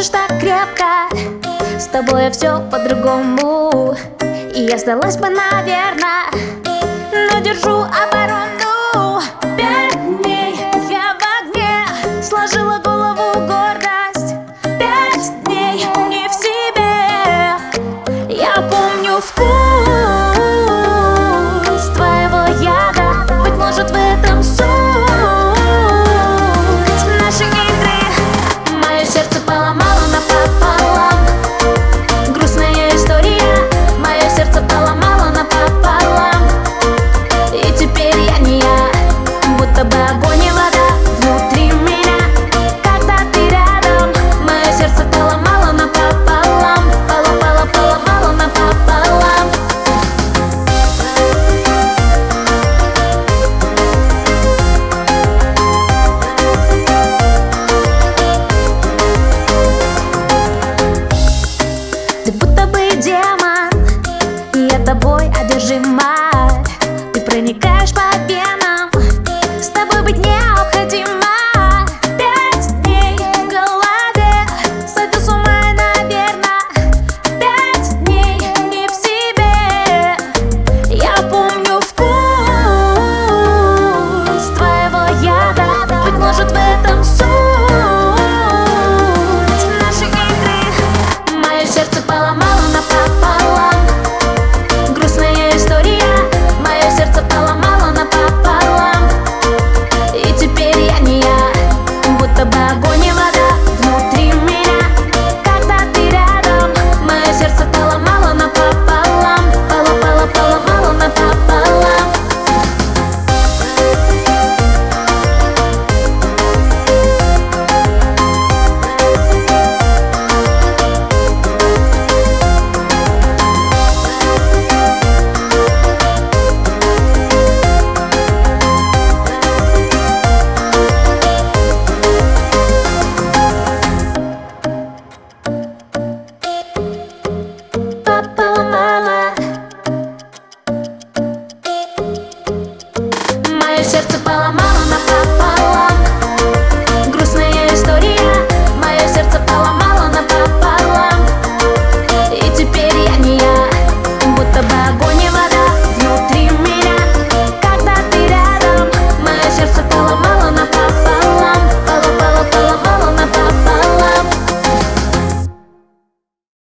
держишь так крепко, с тобой все по-другому. И я сдалась бы, наверное, но держу оборону. 5 дней я в огне, сложила голову гордость. 5 дней не в себе. Я помню вкус твоего яда, быть может в этом суть нашей игры. Мое сердце поломало напополам, грустная история. Мое сердце поломало напополам, и теперь я не я, будто бы огонь и вода внутри меня. Когда ты рядом, мое сердце поломало напополам, поломало напополам. Ты будто бы демон, и я тобой одержима. Ты проникаешь по венам,